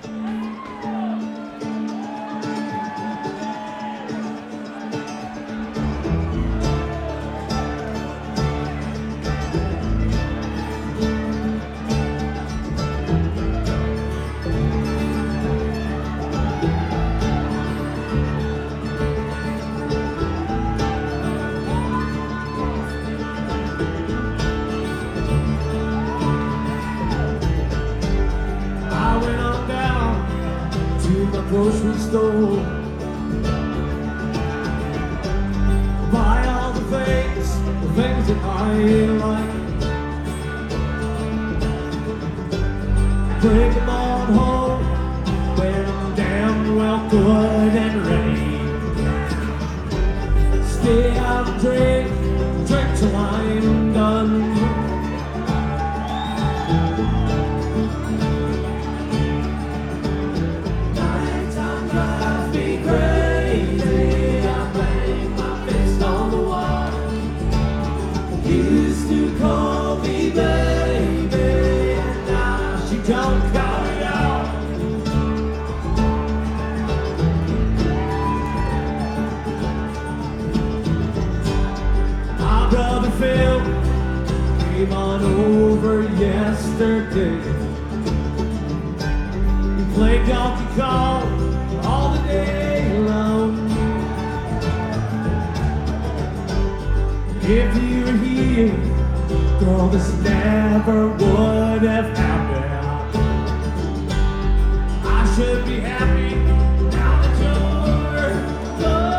Grocery store, buy all the things that I like, bring them on home when I'm damn well good and ready. Stay out and drink till I'm done. Phil came on over yesterday. He played Donkey Kong all the day long. If you were here, girl, this never would have happened. I should be happy now that you're gone.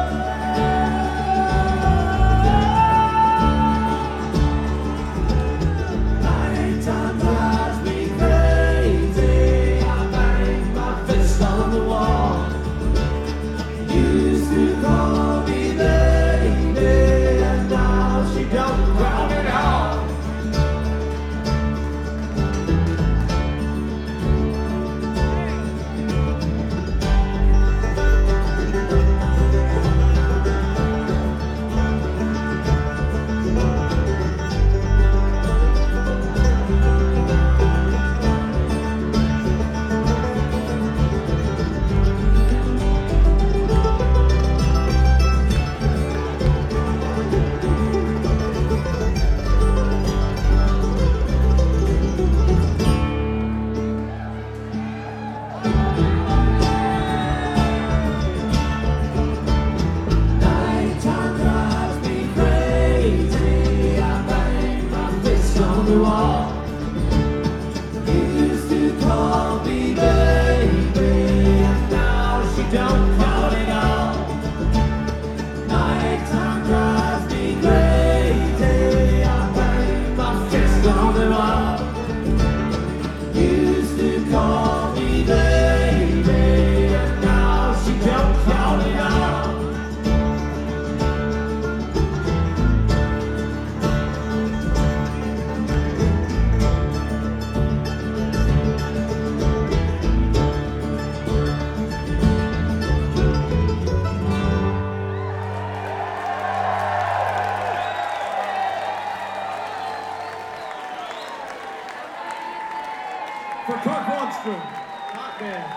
For Kirk Lundstrom, hot band.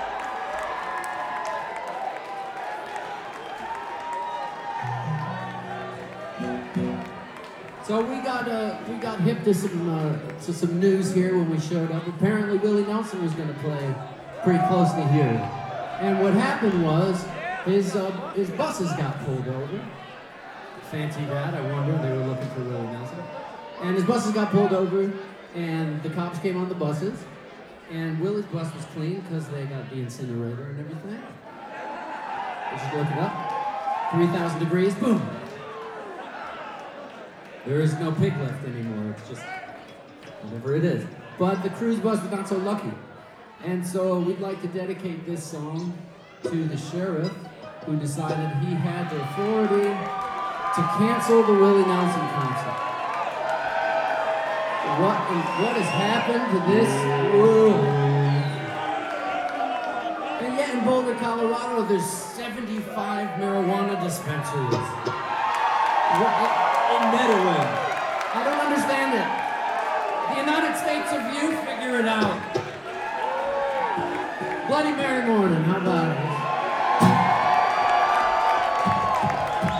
So we got hip to some news here when we showed up. Apparently Willie Nelson was going to play pretty close to here, and what happened was his buses got pulled over. Fancy that, I wonder. They were looking for Willie Nelson, and his buses got pulled over, and the cops came on the buses. And Willie's bus was clean because they got the incinerator and everything. You should look it up. 3,000 degrees, boom. There is no pig left anymore. It's just whatever it is. But the cruise bus was not so lucky. And so we'd like to dedicate this song to the sheriff who decided he had the authority to cancel the Willie Nelson concert. What has happened to this world? And yet in Boulder, Colorado, there's 75 marijuana dispensaries. In Meadoway. I don't understand it. The United States of you, figure it out. Bloody Mary morning. How about it?